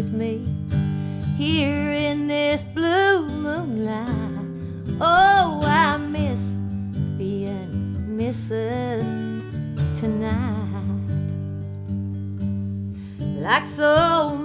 with me here in this blue moonlight. Oh, I miss being Mrs. Tonight. Like so